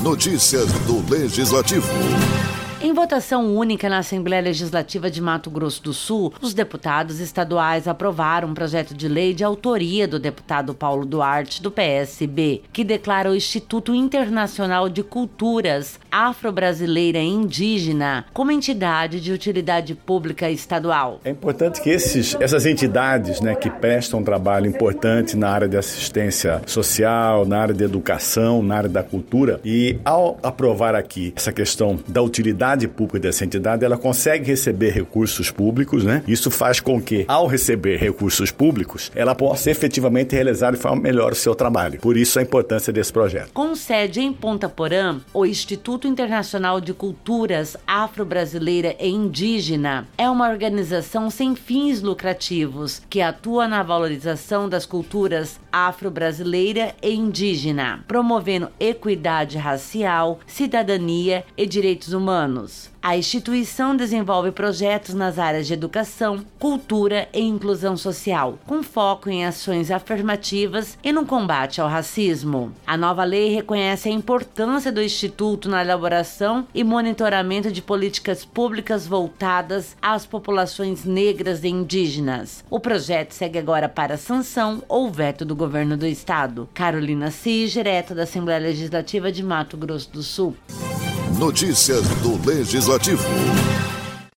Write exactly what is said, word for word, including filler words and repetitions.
Notícias do Legislativo. Em votação única na Assembleia Legislativa de Mato Grosso do Sul, os deputados estaduais aprovaram um projeto de lei de autoria do deputado Paulo Duarte, do P S B, que declara o Instituto Internacional de Culturas Afro-Brasileira e Indígena como entidade de utilidade pública estadual. É importante que esses, essas entidades, né, que prestam um trabalho importante na área de assistência social, na área de educação, na área da cultura, e ao aprovar aqui essa questão da utilidade pública dessa entidade, ela consegue receber recursos públicos, né? Isso faz com que, ao receber recursos públicos, ela possa efetivamente realizar de forma melhor o seu trabalho. Por isso a importância desse projeto. Com sede em Ponta Porã, o Instituto Internacional de Culturas Afro-Brasileira e Indígena é uma organização sem fins lucrativos que atua na valorização das culturas afro-brasileira e indígena, promovendo equidade racial, cidadania e direitos humanos. A instituição desenvolve projetos nas áreas de educação, cultura e inclusão social, com foco em ações afirmativas e no combate ao racismo. A nova lei reconhece a importância do Instituto na elaboração e monitoramento de políticas públicas voltadas às populações negras e indígenas. O projeto segue agora para sanção ou veto do governo do estado. Carolina Cis, direto da Assembleia Legislativa de Mato Grosso do Sul. Notícias do Legislativo.